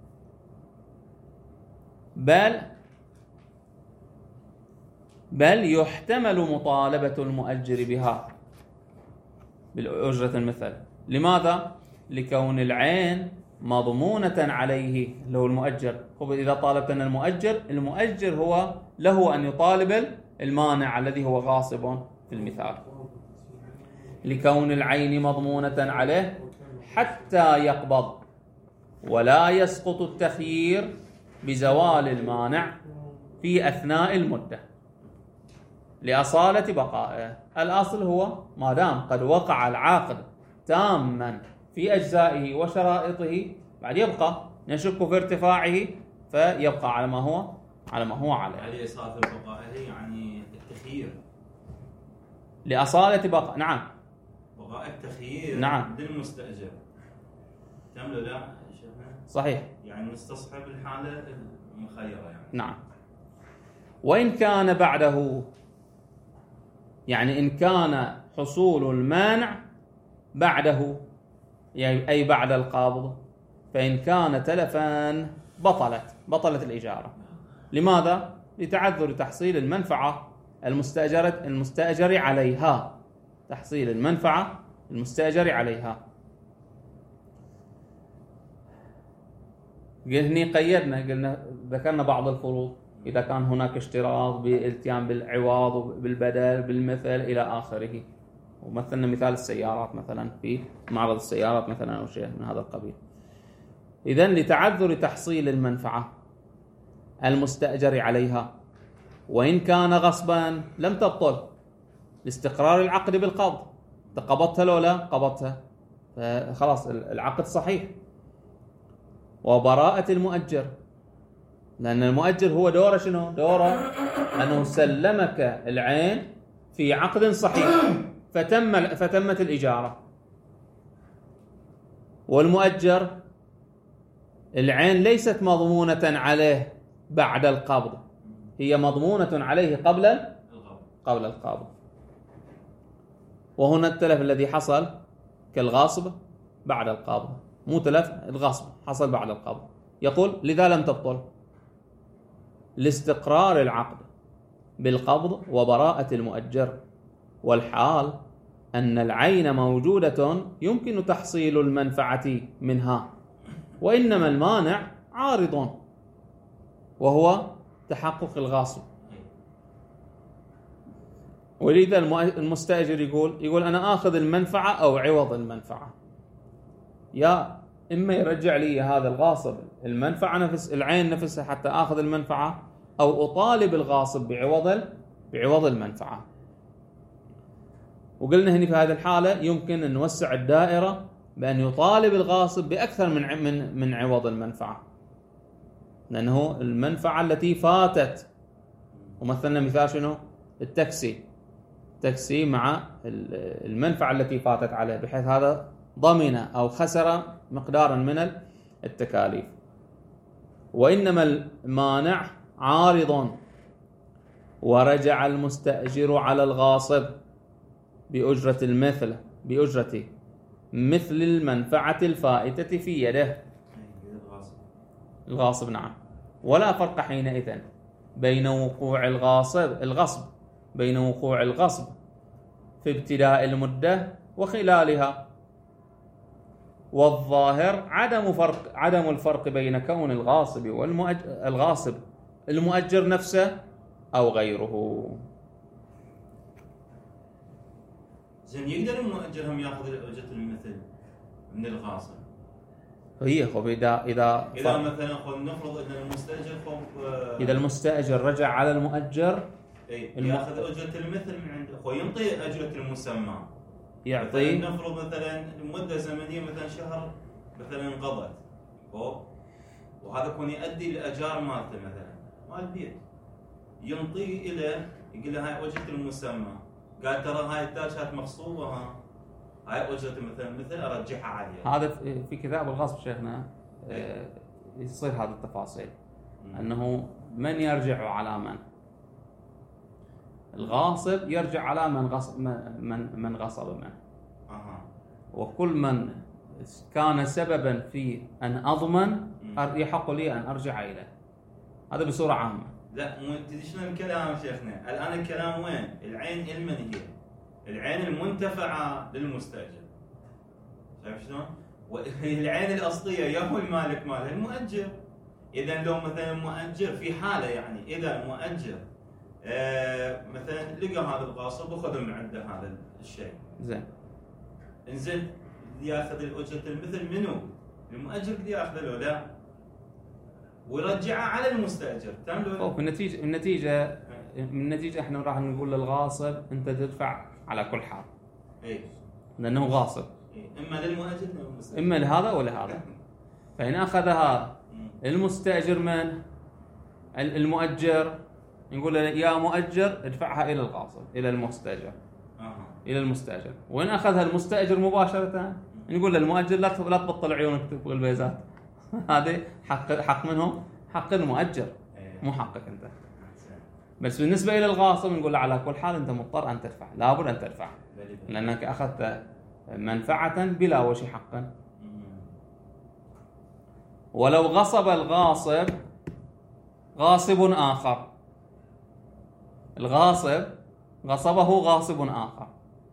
Speaker 1: بل يحتمل مطالبة المؤجر بها بالأجرة المثل. لماذا؟ لكون العين مضمونة عليه، اللي هو المؤجر. إذا طالبت أن المؤجر هو له أن يطالب المانع الذي هو غاصب في المثال، لكون العين مضمونة عليه حتى يقبض، ولا يسقط التخيير بزوال المانع في أثناء المدة لأصالة بقائه. الأصل هو ما دام قد وقع العقد تاما في أجزائه وشرائطه، بعد يبقى نشك في ارتفاعه فيبقى على ما هو عليه.
Speaker 3: على أصالة بقائه يعني التخيير،
Speaker 1: لأصالة بقاء، نعم،
Speaker 3: بقاء التخيير،
Speaker 1: نعم،
Speaker 3: للمستأجر تملأ، لا
Speaker 1: صحيح،
Speaker 3: يعني مستصحب الحالة المخيرة يعني.
Speaker 1: نعم. وإن كان بعده، يعني إن كان حصول المانع بعده، يعني أي بعد القبض، فإن كان تلفا بطلت الإجارة. لماذا؟ لتعذر تحصيل المنفعة المستأجر عليها، تحصيل المنفعة المستأجر عليها. قلنا ذكرنا بعض الفروض، إذا كان هناك اشتراط بالاتيان بالعوض بالبدل بالمثل إلى آخره، ومثلنا مثال السيارات مثلا في معرض السيارات مثلا أو شيء من هذا القبيل. إذن لتعذر تحصيل المنفعة المستأجر عليها وإن كان غصبا لم تبطل لاستقرار العقد بالقبض. قبضتها لو لا قبضتها خلاص العقد صحيح. وبراءة المؤجر، لأن المؤجر هو دوره شنو؟ دوره أنه سلمك العين في عقد صحيح فتمت الإجارة. والمؤجر العين ليست مضمونة عليه بعد القبض، هي مضمونة عليه قبل القبض. وهنا التلف الذي حصل كالغاصب بعد القبض، مو تلف، الغاصب حصل بعد القبض. يقول لذا لم تبطل لاستقرار العقد بالقبض وبراءة المؤجر. والحال أن العين موجودة يمكن تحصيل المنفعة منها، وإنما المانع عارض وهو تحقق الغاصب. ولذا المستأجر يقول أنا آخذ المنفعة أو عوض المنفعة. يا إما يرجع لي هذا الغاصب المنفعة نفس العين نفسها حتى آخذ المنفعة، أو أطالب الغاصب بعوض المنفعة. وقلنا هنا في هذه الحالة يمكن أن نوسع الدائرة بأن يطالب الغاصب بأكثر من عوض المنفعة، لأنه المنفعة التي فاتت. ومثلنا مثال شنو؟ التاكسي مع المنفعة التي فاتت عليه، بحيث هذا ضمن أو خسر مقدارا من التكاليف. وإنما المانع عارض ورجع المستأجر على الغاصب بأجرة مثل المنفعة الفائتة في يده. الغاصب نعم. ولا فرق حينئذ بين وقوع الغصب في ابتداء المدة وخلالها. والظاهر عدم الفرق بين كون الغاصب المؤجر نفسه أو غيره.
Speaker 3: زين يقدر المؤجر هم ياخذ أجرة المثل من الغاصب؟
Speaker 1: هي خب إذا
Speaker 3: مثلا نفرض أن المستأجر
Speaker 1: إذا المستأجر رجع على المؤجر
Speaker 3: ياخذ أجرة المثل من عنده، هو ينطي أجرة المسمى،
Speaker 1: يعطي.
Speaker 3: نفرض مثلا مدة زمنية مثلا شهر مثلا انقضت، وهذا يكون يؤدي لأجار مالته مثلا مال البيت، ينطيه إلى يقول له هاي أجرة المسمى، قال ترى هاي الداشات مغصوبة، هاي أجرة مثل أرجعها عليها.
Speaker 1: هذا في كتاب الغصب شيخنا يصير هذه التفاصيل، أنه من يرجع على من. الغاصب يرجع على من غصب منه. وكل من كان سببا في أن أضمن يحق لي أن أرجع إليه. هذا بصورة عامة.
Speaker 3: لا مو تدري شنو الكلام شيخنا؟ الآن الكلام وين؟ العين المن هي؟ العين المنتفعة للمستأجر. شايف شلون؟ والعين الأصلية يا هو المالك مالها المؤجر. إذا لو مثلا المؤجر في حالة يعني إذا المؤجر مثلا لقى هذا الغاصب وخذ من عنده هذا الشيء.
Speaker 1: زين.
Speaker 3: انزين ياخذ الأجرة المثل منو؟ المؤجر اللي ياخذه لو لا؟ ويرجعها على المستأجر. تم لو؟
Speaker 1: النتيجة احنا راح نقول للغاصب انت تدفع على كل حال.
Speaker 3: اي.
Speaker 1: لأنه غاصب.
Speaker 3: اما للمؤجر او للمستأجر.
Speaker 1: اما لهذا ولا هذا. فإن أخذ هذا المستأجر من المؤجر نقول له يا مؤجر ادفعها إلى الغاصب إلى المستأجر. إلى المستأجر. وإن أخذها المستأجر مباشرة نقول للمؤجر لا تبطل عيونك تبغى البيزات. هذا حق منهم، حق المؤجر مو حقك أنت. بس بالنسبة إلى الغاصب نقول له على كل حال أنت مضطر أن تدفع، لابد أن تدفع لأنك أخذت منفعة بلا وجه حقا. ولو غصب الغاصب غاصب آخر، الغاصب غصبه غاصب آخر،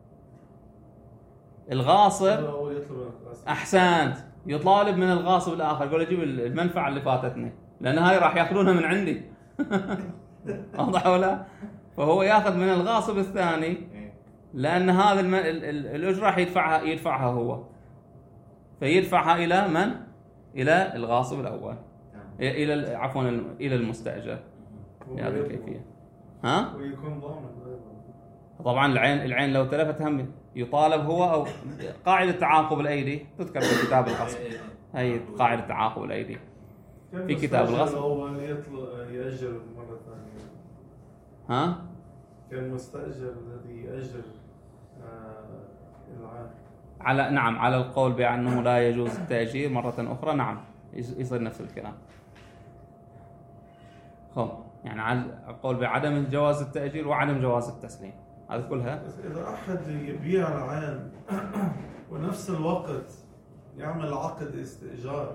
Speaker 1: الغاصب أحسنت يطالب من الغاصب الآخر يقول أجيب المنفعة اللي فاتتني لأن هاي راح يأخذونها من عندي. واضح ولا؟ فهو يأخذ من الغاصب الثاني لأن هذا الأجرة راح يدفعها هو، فيدفعها إلى من؟ إلى الغاصب الأول، إلى المستأجر بهذه الكيفية. ها؟
Speaker 4: ويكون ضامن أيضا.
Speaker 1: طبعا العين لو تلفت هم يطالب هو، أو قاعدة تعاقب الأيدي تذكر في كتاب الغصب، هي قاعدة تعاقب الأيدي في كتاب الغصب.
Speaker 4: أول يأجر مرة ثانية.
Speaker 1: ها؟
Speaker 4: كالمستأجر الذي يأجر العين.
Speaker 1: على القول بأنه لا يجوز التأجير مرة أخرى، نعم يصير نفس الكلام. يعني على القول بعدم جواز التأجير وعدم جواز التسليم، هذه كلها.
Speaker 4: بس إذا أحد يبيع العين ونفس الوقت يعمل عقد استئجار،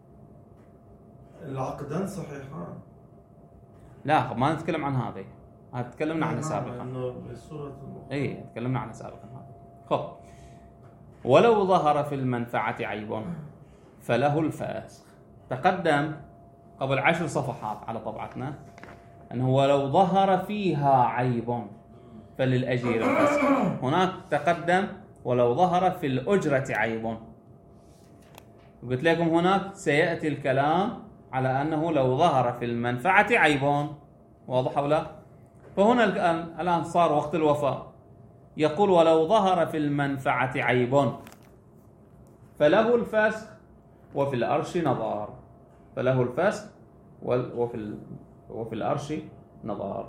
Speaker 4: العقدان صحيحان.
Speaker 1: لا ما نتكلم عن هذه تكلمنا عنها سابقا.
Speaker 4: انه بصورة
Speaker 1: تكلمنا عنها سابقا هذه. ولو ظهر في المنفعة عيب فله الفاسخ. تقدم قبل 10 صفحات على طبعتنا أنه ولو ظهر فيها عيب فللأجير الفسخ. هناك تقدم ولو ظهر في الأجرة عيب، قلت لكم هناك سيأتي الكلام على أنه لو ظهر في المنفعة عيب. واضح أو لا؟ فهنا الآن صار وقت الوفاء، يقول ولو ظهر في المنفعة عيب فله الفسخ وفي الأرش نظار. فله الفسخ وفي الأرش نظار.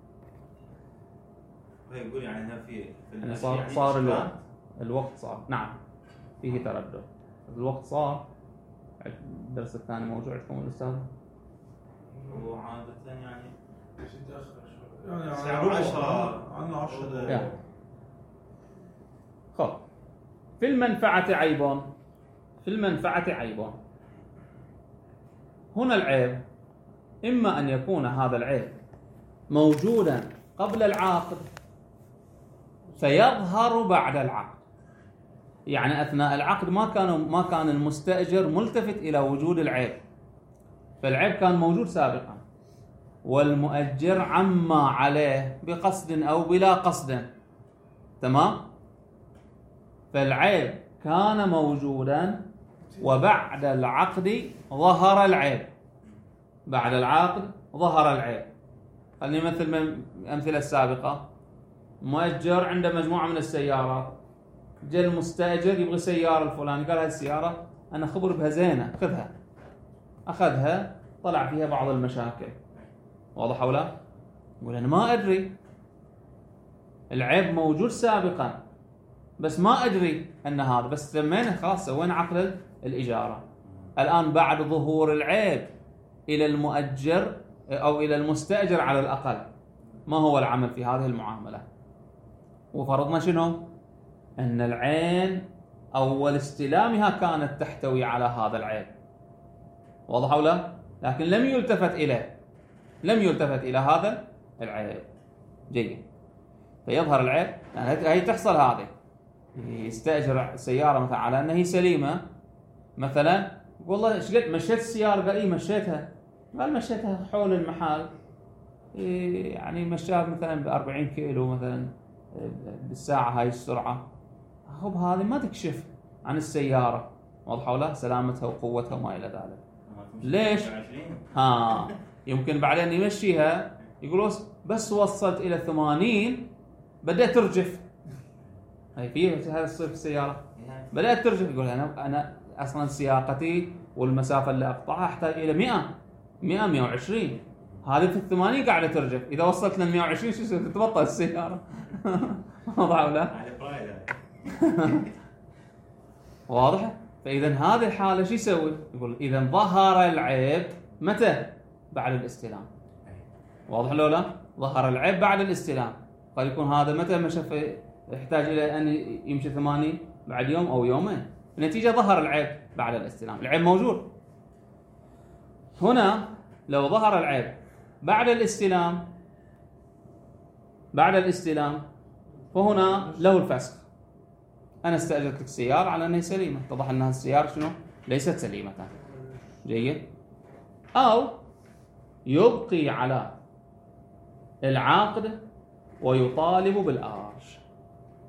Speaker 3: يقول يعني هنا في
Speaker 1: يعني صار الوقت صار، نعم فيه تردد. الوقت صار. الدرس الثاني موجود عندكم الأستاذ؟
Speaker 3: وعادة يعني
Speaker 4: يعني 10 عن 10 دقائق.
Speaker 1: في المنفعة عيب. هنا العيب إما أن يكون هذا العيب موجودا قبل العقد فيظهر بعد العقد، يعني أثناء العقد ما كان المستأجر ملتفت إلى وجود العيب، فالعيب كان موجود سابقا والمؤجر عمى عليه بقصد أو بلا قصد، تمام؟ فالعيب كان موجودا وبعد العقد ظهر العيب. بعد العقد ظهر العيب. خلينا نمثل من الأمثلة السابقة. مؤجر عنده مجموعة من السيارات، جاء المستأجر يبغى سيارة الفلانية، قال هذه السيارة أنا خبر بها زينة خذها. أخذها، طلع فيها بعض المشاكل. واضح أو لا؟ يقول أنا ما أدري، العيب موجود سابقا بس ما أدري أن هذا، بس سمينا خلاص سوينا عقد الإجارة. الآن بعد ظهور العيب إلى المؤجر أو إلى المستأجر على الأقل، ما هو العمل في هذه المعاملة؟ وفرضنا شنو؟ أن العين أول استلامها كانت تحتوي على هذا العيب. واضح أو لا؟ لكن لم يلتفت إلى هذا العيب. جيد. فيظهر العيب، يعني هي تحصل هذه. يستأجر سيارة مثلا على أنها هي سليمة مثلا، والله ايش قد مشيت السيارة؟ قال إيه مشيتها. قال مشيتها حول المحل، يعني مشاها مثلا ب40 كيلو مثلا بالساعة هاي السرعة. خب هذه ما تكشف عن السيارة، واضحة ولا؟ سلامتها وقوتها وما إلى ذلك. ليش؟ يمكن بعدين يمشيها يقولوا بس وصلت إلى 80 بدأت ترجف. هاي فيه هذا الصير في السيارة، بدأت ترجف. يقول أنا أصلا سياقتي والمسافة اللي أقطعها أحتاج إلى 100 120. هذه في 80 قاعدة ترجف، إذا وصلت لل 120 شو يصير؟ تتبطل السيارة. واضح ولا؟ واضح؟ فإذا هذه الحالة شو يسوي؟ يقول إذا ظهر العيب متى؟ بعد الاستلام. واضح لو لا؟ ظهر العيب بعد الاستلام. قد يكون هذا متى مشى يحتاج إلى أن يمشي 80 بعد يوم أو يومين. النتيجة ظهر العيب بعد الاستلام، العيب موجود. هنا لو ظهر العيب بعد الاستلام فهنا له الفسخ. أنا استأجرت السيارة على أنها سليمة، اتضح أنها السيارة شنو؟ ليست سليمة. جيد. أو يبقي على العقد ويطالب بالأرش.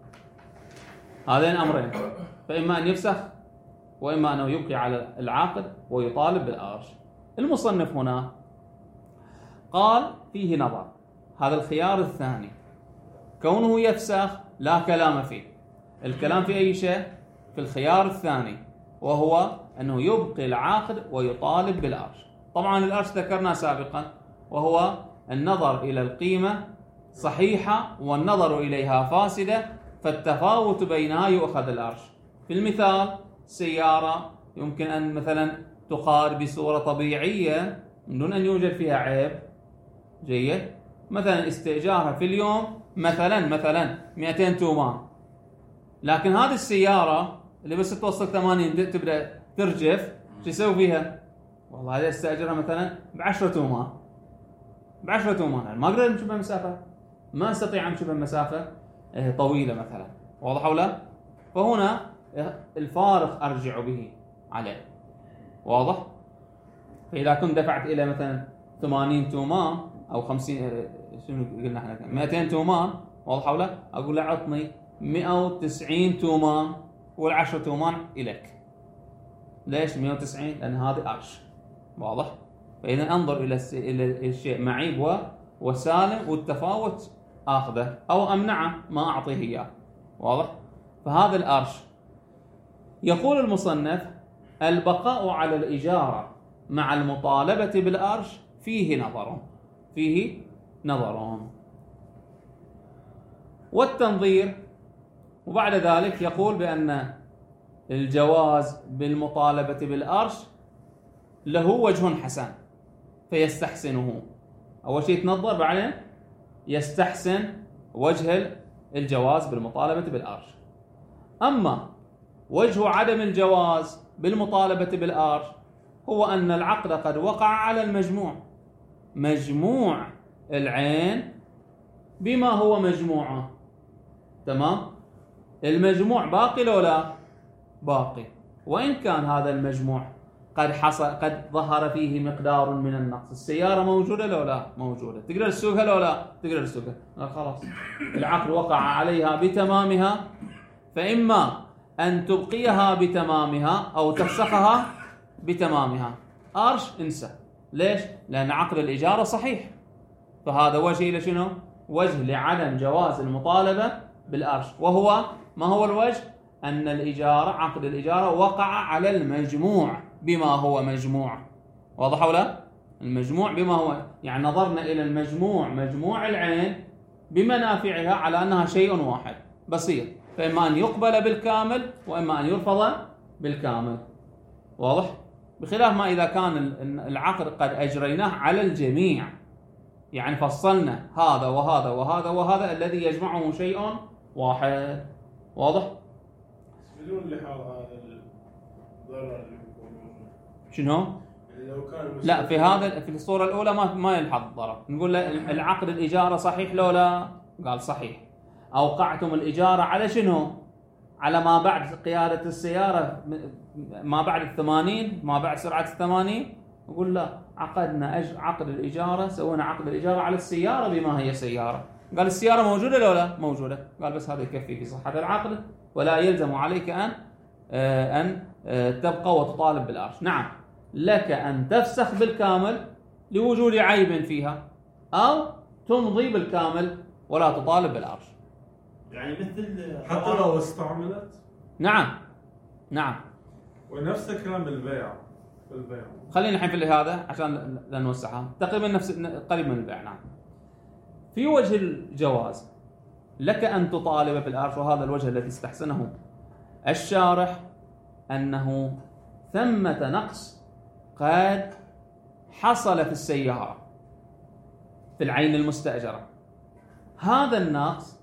Speaker 1: هذين أمرين، فإما أن يفسخ وإما أنه يبقي على العقد ويطالب بالأرش. المصنف هنا قال فيه نظر، هذا الخيار الثاني كونه يفسخ لا كلام فيه. الكلام في أي شيء؟ في الخيار الثاني، وهو أنه يبقي العقد ويطالب بالأرش. طبعا الأرش ذكرنا سابقا، وهو النظر إلى القيمة صحيحة والنظر إليها فاسدة، فالتفاوت بينها يؤخذ الأرش. في المثال سيارة يمكن أن مثلا تقاد بصورة طبيعية من دون أن يوجد فيها عيب، جيد، مثلا استئجارها في اليوم مثلا 200 تومان، لكن هذه السيارة اللي بس توصل 80 تبدأ ترجف، شو يسوي فيها؟ والله هذا استأجرها مثلا ب10 تومان، ب10 تومان، ما أقدر نشوفها مسافة، ما استطيع أن نشوفها مسافة طويلة مثلا، واضح ولا؟ فهنا الفارق أرجع به عليه، واضح؟ فإذا كنت دفعت إلى مثلا 80 تومان أو 50، شنو قلنا احنا 200 تومان، واضح ولا؟ أقول له عطني 190 تومان وال10 تومان إليك. ليش 190؟ لأن هذه أرش، واضح؟ فإذا أنظر إلى الشيء معيب وسالم، والتفاوت آخذه أو أمنعه ما أعطيه إياه، واضح؟ فهذا الأرش. يقول المصنف: البقاء على الإجارة مع المطالبة بالأرش فيه نظر، والتنظير. وبعد ذلك يقول بأن الجواز بالمطالبة بالأرش له وجه حسن فيستحسنه. أول شيء يتنظر، بعدين يستحسن وجه الجواز بالمطالبة بالأرش. أما وجه عدم الجواز بالمطالبة بالأرش هو أن العقد قد وقع على المجموع، مجموع العين بما هو مجموعه، تمام؟ المجموع باقي لو لا؟ باقي، وإن كان هذا المجموع قد ظهر فيه مقدار من النقص. السيارة موجودة لو لا؟ موجودة. تقدر تسوقها لو لا؟ تقدر تسوقها. خلاص العقد وقع عليها بتمامها، فإما أن تبقيها بتمامها أو تفسخها بتمامها. أرش انسى. ليش؟ لأن عقد الإجارة صحيح، فهذا وجه إلى شنو؟ وجه لعدم جواز المطالبة بالأرش. وهو ما هو الوجه؟ أن عقد الإجارة وقع على المجموع بما هو مجموع، واضح ولا؟ المجموع بما هو، يعني نظرنا إلى المجموع، مجموع العين بمنافعها على أنها شيء واحد بسيط، فإما أن يقبل بالكامل وإما أن يرفض بالكامل، واضح؟ بخلاف ما إذا كان العقد قد أجريناه على الجميع، يعني فصلنا هذا وهذا وهذا وهذا الذي يجمعه شيء واحد، واضح؟
Speaker 4: بدون لحاظ هذا الضرر اللي بيكون
Speaker 1: شنو؟
Speaker 4: لو كان
Speaker 1: لا، في الصورة الأولى ما يلحظ الضرر. نقول له العقد الإجارة صحيح لو لا؟ قال صحيح. أوقعتم الإجارة على شنو؟ على ما بعد قيادة السيارة، ما بعد 80، ما بعد سرعة 80. نقول لا، عقد الإجارة، سوينا عقد الإجارة على السيارة بما هي سيارة. قال السيارة موجودة لو لا؟ موجودة. قال بس هذا يكفي في صحة العقد، ولا يلزم عليك أن تبقى وتطالب بالأرش. نعم، لك أن تفسخ بالكامل لوجود عيب فيها، أو تمضي بالكامل ولا تطالب بالأرش.
Speaker 3: يعني مثل
Speaker 4: حتى لو استعملت.
Speaker 1: نعم.
Speaker 4: ونفس الكلام بالبيع.
Speaker 1: خلينا الحين في هذا عشان لا نوسعها، تقريبا قريب من البيع. نعم. في وجه الجواز لك أن تطالب بالأرش، وهذا الوجه الذي استحسنه الشارح، أنه ثمة نقص قد حصل في السيارة في العين المستأجرة. هذا النقص،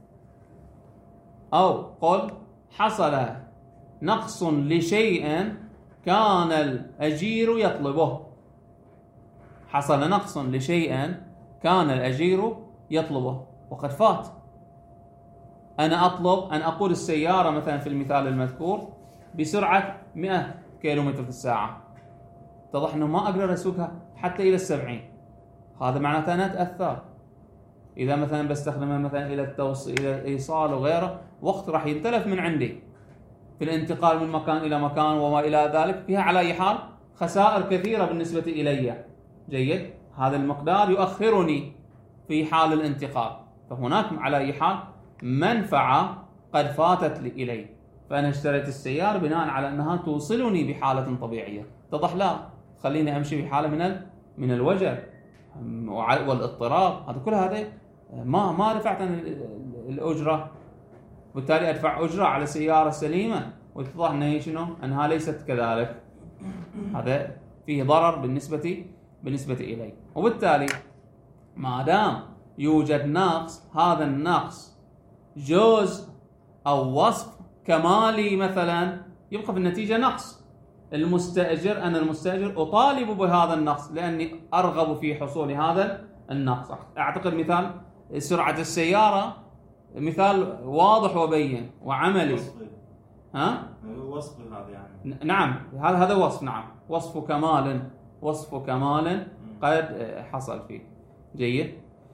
Speaker 1: أو قل حصل نقص لشيء كان الأجير يطلبه، حصل نقص لشيء كان الأجير يطلبه وقد فات. أنا أطلب أن أقود السيارة مثلا في المثال المذكور بسرعة 100 كيلومتر في الساعة، اتضح أنه ما أقدر أسوقها حتى إلى 70. هذا معناته أنا أتأثر، إذا مثلا بستخدمها مثلا إلى التوصيل إلى الإيصال وغيره، وقت راح ينتلف من عندي في الانتقال من مكان إلى مكان وما إلى ذلك، فيها على أي حال خسائر كثيرة بالنسبة إلي. جيد، هذا المقدار يؤخرني في حال الانتقال، فهناك على أي حال منفعة قد فاتت إلي، فأنا اشتريت السيارة بناء على أنها توصلني بحالة طبيعية. اتضح؟ لا، خليني أمشي بحالة من الوجع والاضطراب، هذا كل هذا ما رفعت عن الأجرة، وبالتالي أدفع أجرة على سيارة سليمة واتضح أنها شنو؟ أنها ليست كذلك. هذا فيه ضرر بالنسبة إلي. وبالتالي ما دام يوجد نقص، هذا النقص جزء أو وصف كمالي مثلا، يبقى في النتيجة نقص. المستأجر، أنا المستأجر أطالب بهذا النقص لأني أرغب في حصول هذا النقص. أعتقد مثال سرعة السيارة مثال واضح وبين وعملي.
Speaker 3: وصفي.
Speaker 1: ها؟
Speaker 3: وصفي هذا يعني.
Speaker 1: نعم، هذا وصف، نعم، وصف كمال قد حصل فيه. جيد.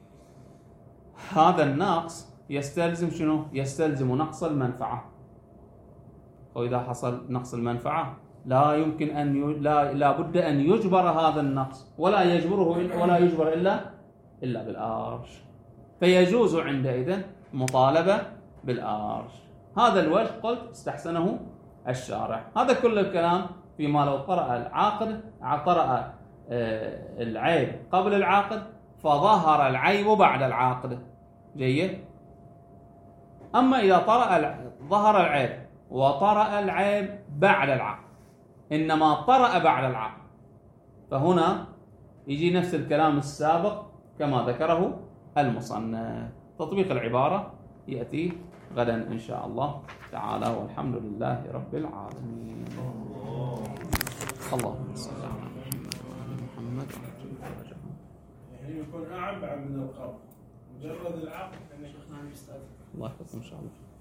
Speaker 1: هذا النقص يستلزم شنو؟ يستلزم نقص المنفعة. وإذا حصل نقص المنفعة لا يمكن لا بد أن يجبر هذا النقص، ولا يجبر إلا بالأرش، فيجوز عندئذ مطالبة بالأرش. هذا الوجه قلت استحسنه الشارع. هذا كل الكلام فيما لو قرأ العيب قبل العقد فظهر العيب بعد العقد. جيد. أما إذا ظهر العيب وطرأ العيب بعد العقد، إنما طرأ بعد العقد، فهنا يجي نفس الكلام السابق كما ذكره المصنف. تطبيق العبارة يأتي غدا إن شاء الله تعالى، والحمد لله رب العالمين. اللهم صل على محمد.
Speaker 4: يعني يكون أعم بعد من القبض، مجرد العقد.
Speaker 1: الله يحفظكم إن شاء الله.